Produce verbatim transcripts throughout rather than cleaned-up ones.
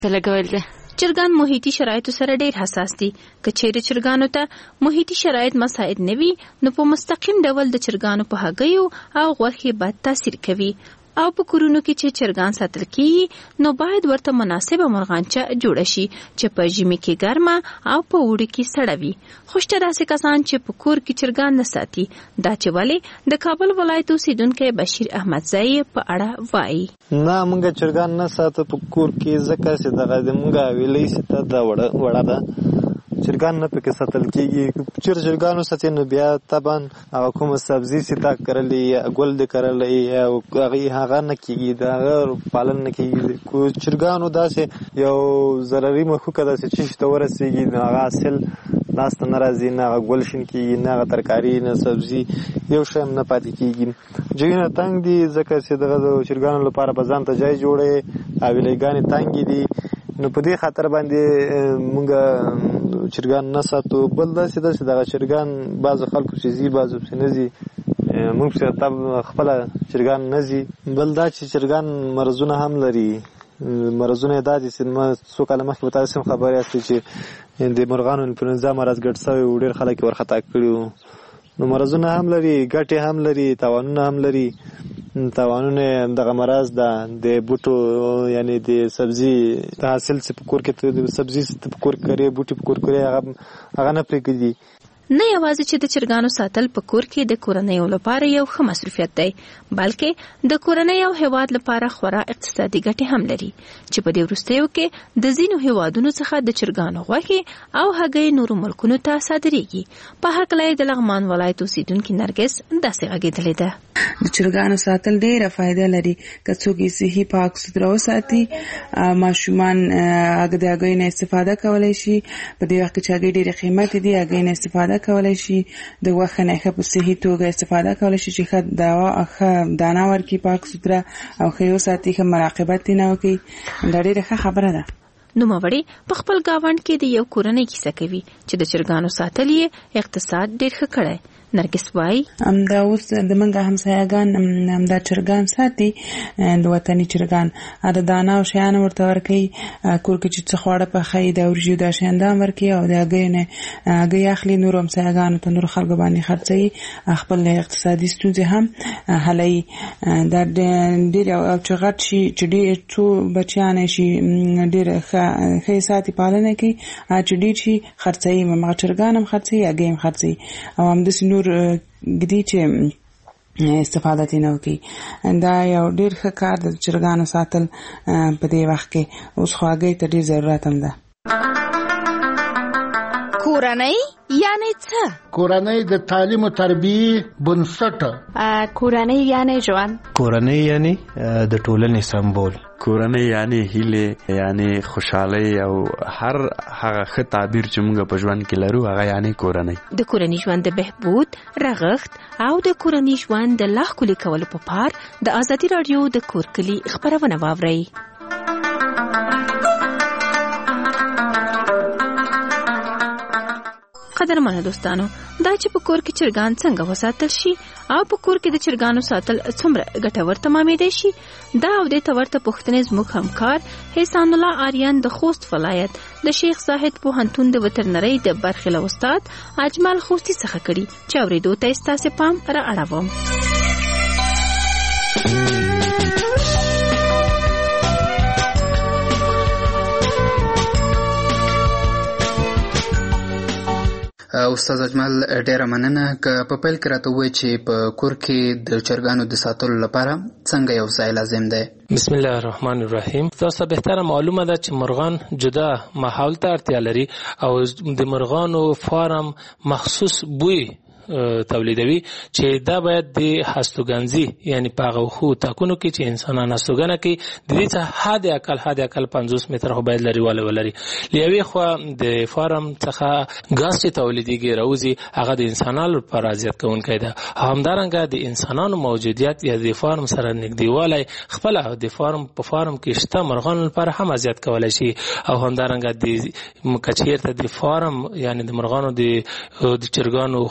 لګول دي. چرګان محیطي شرایطو سره ډېر حساس دي. که چیرې چرګانو ته محیطي شرایط مساعد نه وي نو په مستقیم ډول د چرګانو په هګیو او غوښې بد تاثیر کوي. او په کورونو کې چې چرګان ساتل کیږي نو باید ورته مناسبه مرغانچه جوړه شي چې په ژمي کې ګرمه او په اوړي کې سړه وي. خو شته داسې کسان چې په کور کې چرګان نه ساتي. دا چې ولې د کابل ولایت اوسیدونکی بشیر احمدزئی په اړه وایي. نه موږ چرګان نه ساتو په کور کې ځکه چې دغه د موږ ویلې سته دا وړه وړه ده چرګان نه پکې ساتل کیږي. چیر چرګانو ساتي نو بیا طبعا هغه کوم سبزی ستا کرلې یا ګل د کرلې او هغه هغه نه کیږي دا پالن نه کیږي. کو چرګانو داسې یو ضروري مخکې داسې چې شته ورسېږي نو هغه اصل لاس ته ناراضي نه هغه ګل شین کیږي نه هغه ترکاری نه سبزی یو شیم نه پاتې کیږي. ځینې تنګ دي ځکه چې دغه چرګانو لپاره په ځان ته ځای جوړې او ویلېګانې تنګ دي نو په دې خاطر باندې موږ چرګان نه ساتو. بل داسې داسې دغه چرګان بعضو خلکو چې ځي بعضو پسې نه ځي موږ پسې طب خپله چرګان نه ځي. بل دا چې چرګان مرضونه هم لري. مرضونه یې دا دي چې ما څو کاله مخکې به تاسو هم خبر یاستئ چې د مرغانو انفلونزا مرض ګډ شوی و ډېر خلک یې ورخطا کړي وو. نو مرضونه هم لري ګټې هم لري تاوانونه هم لري. تاوانونه دغه مرض ده د بوټو یعنی د سبزی د حاصل چې په کور کې د سبزی په کور کې کرې بوټي په کور کې هغه هغه نه پرېږدي. نه یوازې چې د چرګانو ساتل په کور کې د کورنیو لپاره یو ښه مصروفیت دی بلکې د کورنۍ او هیواد لپاره خورا اقتصادي ګټې هم لري چې په دې وروستیو کې د ځینو هیوادونو څخه د چرګانو غوښې او هګۍ نورو ملکونو ته صادریږي. په هکله د لغمان ولایت اوسیدونکي نرګس داسې غږېدلې ده. د چرګانو ساتل ډېره فایده لري که څوک یې صحي پاک سوتره وساتي. ماشومان د هګۍ نه استفاده کولی شي. په دې وخت کې چې هګۍ ډېرې قیمتې دي هګۍ نه استفاده کولای شي. د غوښې نه ښه په صحي توګه استفاده کولای شي چې ښه دوا ښه دانه ورکړي پاک سوتره او ښه یې وساتي ښه مراقبت یې نه وکړي. دا ډېره ښه خبره ده. نوموړی په خپل ګاونډ کې د یو کورنۍ کیسه کوي چې د چرګانو ساتل یې اقتصاد ډېر ښه کړی. نرګس وایي همدا اوس د منګه همسایګان همدا چرګان ساتي د وطني چرګان د دانه او شیان ورته ورکوي. کور کې چې څه خواړه پخوي د ورژې دا شیان دا ورکوي او د هګۍ نه هګۍ اخلي نورو همسایګانو ته نورو خلکو باندې خرڅوي خپل اقتصادي ستونزې هم حلوي. دا ډېر او چې غټ شي چې ډېر څو بچیان شي ډېر ښه ساتي پالنه کوي چې ډېر شي خرڅوي مغه چرګان هم خرڅوي هګۍ هم خرڅوي او همداسې نور ګدي چې استفاده تینه وکي. دا یو ډیر ښه کار د چرګانو ساتل په دې وخت کې اوس خو هګۍ ته ډیر ضرورت هم ده. کورنۍ یعنی څه؟ کورنۍ د تعلیم او تربیه بنسټ. کورنۍ یعنی ژوند. کورنۍ یعنی د ټولنې سمبول. کورنۍ یعنی هیله یعنی خوشحالي او هر هغه ښه تعبیر چې موږ په ژوند کې لرو هغه یعنی کورنۍ. د کورنۍ ژوند د بهبود رغښت او د کورنۍ ژوند د لا ښکلي کولو په پار د ازادي راډیو د کور کلي خبرونه واورئ. قدرمنو دوستانو دا چې په کور کې چرګان څنګه وساتل شي او په کور کې د چرګانو ساتل څومره ګټور تمامېدای شي دا او د تورته پوښتنې زموږ همکار احسان الله آریان د خوست ولایت د شیخ زاهد پوهنتون د وترنرۍ د برخې له استاد اجمل خوستی څخه کړي چې اورېدو ته ستاسو پام را اړوم. استاد اجمل ډیره مننه. که په پیل کې راته ووایي چې په کور کې د چرګانو د ساتلو لپاره څنګه یو ځای لازم دی؟ بسم الله الرحمن الرحیم. تاسو بهتره معلومه ده چې مرغان جدا ماحول ته اړتیا لري او د مرغانو فارم مخصوص بوی تولیدوي چې دا باید د هستوګنځي یعنی په هغه خو تاکونو کې چې انسانان هستوګنه کوي د دې څخه حد اقل حد اقل پنځوس متره خو باید لري واله ولري. لیوي خو د فارم څخه غاز چې تولیديږي راوځي هغه د انسانانو پر اذیت کوونکی ده. همدارنګه د انسانانو موجودیت یا د فارم سره نږدېوالی خپل د فارم په فارم کې شته مرغانو لپاره هم اذیت کولای شي او همدارنګه د کچیر ته د فارم یعنی د مرغانو د د چرګانو خونه د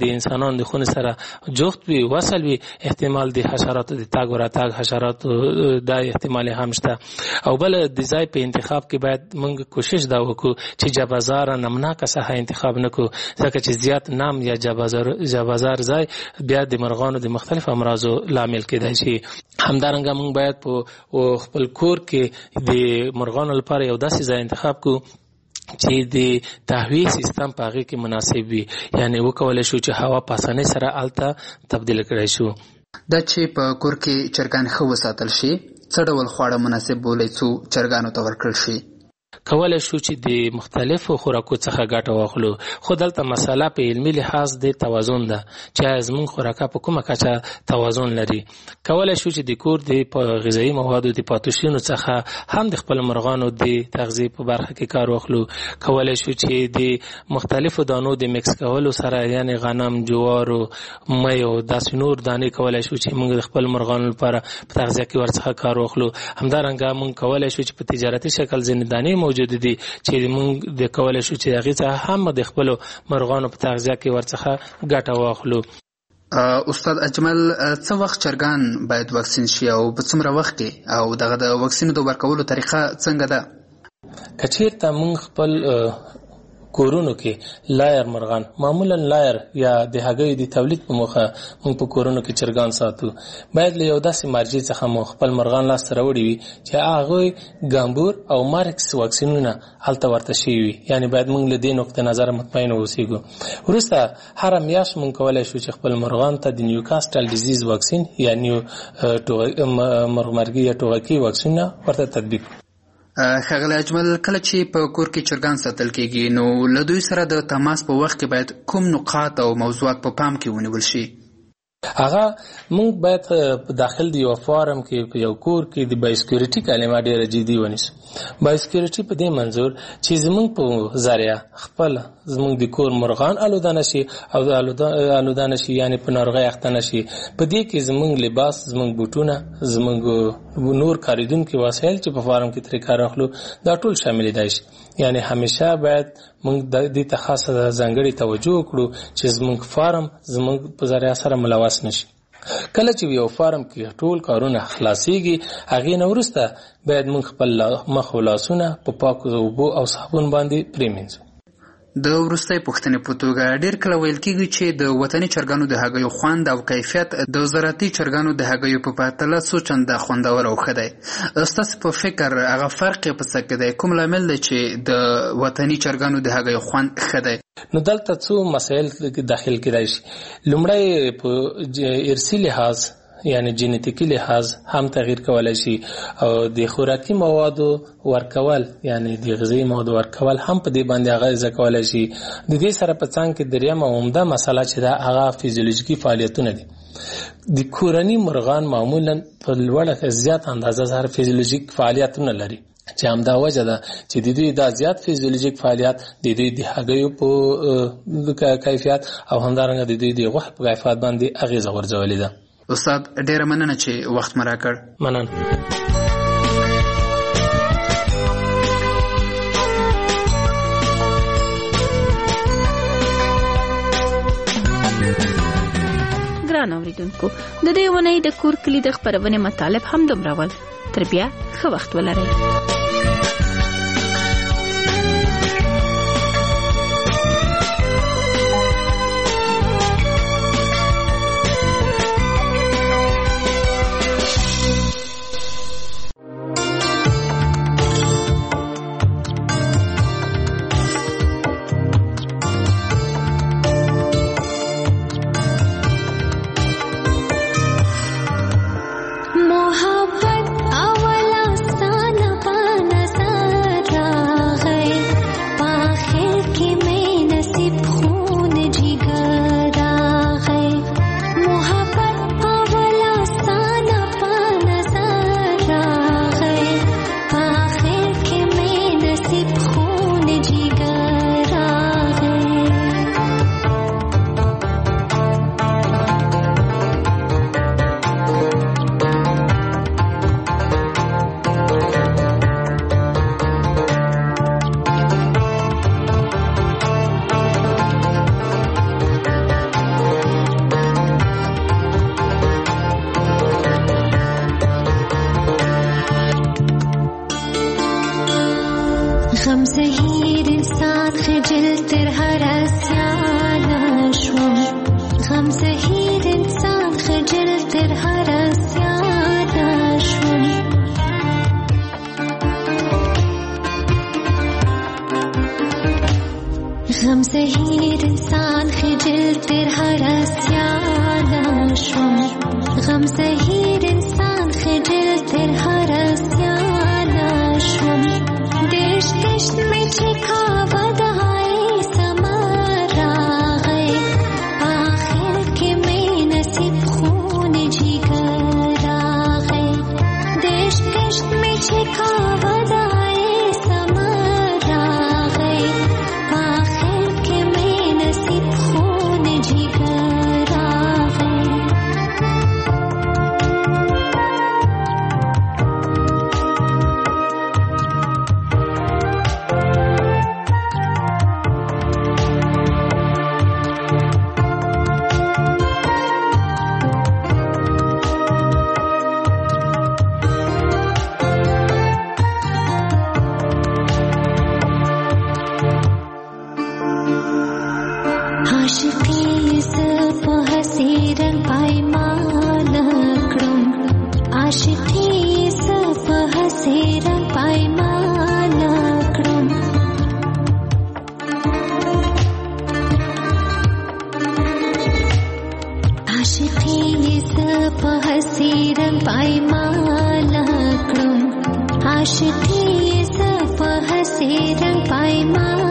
د انسانانو د خونې سره جفت وي وصل وي احتمال د حشراتو د تاګ و راتاګ حشراتو دا احتمال هم شته. او بل د ځای په انتخاب کې باید موږ کوشش دا وکړو چې جابازار نمناکه ساحه انتخاب نکړو ځکه چې زیات نام یا جابازار جابازار ځای بیا د مرغانو د مختلف امراضو لامل کېدای شي. همدارنګه موږ باید په خپل کور کې د مرغانو لپاره یو داسې ځای انتخاب کړو چې د تهویه سیستم په هغې کې مناسب وي، یعنی وکولی شو چې هوا په اسانۍ سره هلته تبدیل کړی شو. دا چې په کور کې چرګان ښه وساتل شي څه ډول خواړه مناسب بولئ څو چرګانو ته ورکړل شي؟ کولای شو چې د مختلفو خوراکو څخه ګټه واخلو، خو دلته مسله په علمي لحاظ د توازن ده چې زموږ خوراکه په کومه کچه توازن لري. کولای شو چې د کور د غذایي موادو د پاتې شونو څخه هم د خپل مرغانو د تغذیې په برخه کې کار واخلو. کولای شو چې د مختلفو دانو د میکس کولو سره یعنی غنم، جوار او مۍ او داسې نور دانې کولای شو چې موږ د خپل مرغانو لپاره په تغذیه کې ورڅخه کار واخلو. همدارنګه موږ کولای شو چې په تجارتي شکل ځینې دانې موجود دي چې موږ د کولای شو چې هغې څخه هم د خپلو مرغانو په تغذیه کې ورڅخه ګټه واخلو. استاد اجمل څه وخت چرګان باید واکسین شي او په څومره وخت کې، او دغه د واکسین د ورکولو طریقه څنګه ده؟ که چېرته موږ خپل کورونو کې لایر مرغان معمولا لایر یا د هګیو د تولید په موخه موږ په کورونو کې چرګان ساتو، باید له یو داسې مرجع څخه مو خپل مرغان لاسته راوړي وي چې هغوی ګامبور او مارکس واکسینونه هلته ورته شوي وي، یعنی باید موږ له دې نقطې نظره مطمئن واوسېږو. وروسته هره میاشت موږ کولی شو چې خپل مرغان ته د نیوکاسټل ډیزیز واکسین یا نیو مرغمرګي یا ټوغکي واکسینونه ورته تطبیق کړو. ښاغلی اجمل، کله چې په کور کې چرګان ساتل کېږي نو له دوی سره د تماس په وخت کې باید کوم نقاط او موضوعات په پام کې ونیول شي؟ هغه موږ باید په داخل د یو فارم کې په یو کور کې د بایوسکیورټي کلمه ډېره جدي ونیسو. بایوسکیورټي په دې منظور چې زموږ په ذریعه خپل زموږ د کور مرغان آلوده نشي او آلوده نشي یعنی په ناروغۍ اخته نشي. په دې کې زموږ لباس، زموږ بوټونه، زموږ نور کاریدونکي وسایل چې په فارم کې ترې کار اخلو دا ټول شاملېدای شي. یعنی همیشه باید موږ دې ته خاصه ځانګړې توجه وکړو چې زموږ فارم زموږ په ذریعه سره ملوث نشي. کله چې یو فارم کې ټول کارونه خلاصيږي هغې نه وروسته باید موږ خپل مخ او لاسونه په پاکو اوبو او صابون باندې پرېمینځو. د وروستۍ پوښتنې په توګه ډېر کله ویل کېږي چې د وطني چرګانو د هګیو خوند او کیفیت د زراعتي چرګانو د هګیو په پرتله څو چنده خوندور او ښه دی. ستاسو په فکر هغه فرق یې په څه کې دی؟ کوم لامل دی چې د وطني چرګانو د هګیو خوند ښه دی؟ نو دلته څو مسایل داخل کېدای شي. لومړی په ارثي لحاظ یعنی جینیتیکي لحاظ هم تغییر کولای شي او د خوراکي موادو ورکول یعنی د غذایي موادو ورکول هم په دې باندې اغیزه کولای شي. د دې سره په څنګ کې دریمه عمده مسله چې دا هغه فزیولوژیکي فعالیتونه دي. د کورني مرغان معمولا په لوړه زیات اندازه سره فزیولوژیک فعالیتونه لري چې همدا وجه ده چې د دوی دا زیات فزیولوژیک فعالیت د دوی د هګیو په کیفیت او همدارنګه د دوی د غوښې په کیفیت باندې اغیزه غورځولې ده. استاد ډیره مننه چې وخت مې راکړ. مننه. ګران اوریدونکو، د دې ونې د کور کلی د خبرونې مطالب هم دومره ول. تر بیا ښه وخت ولرئ. मोहब्बत अवला साना غم زهیر انسان خجل تر هر اسیانا شوم غم زهیر انسان خجل تر هر اسیانا شوم غم زهیر انسان خجل تر هر اسیانا شوم غم زهیر انسان خجل تر هر اسیانا شوم دشت دشت میں چھکا ودائے سمارا گئے آخر کے میں نصیب خون جگر آ گئے دشت دشت میں چھکا ودائے سمارا گئے آخر کے میں نصیب خون جگر آ گئے عاشقی زپ حسیرن پایمان کړم عاشقی زپ حسیرن پایمان کړم عاشقی زپ حسیرن پایمان کړم عاشقی زپ حسیرن پایمان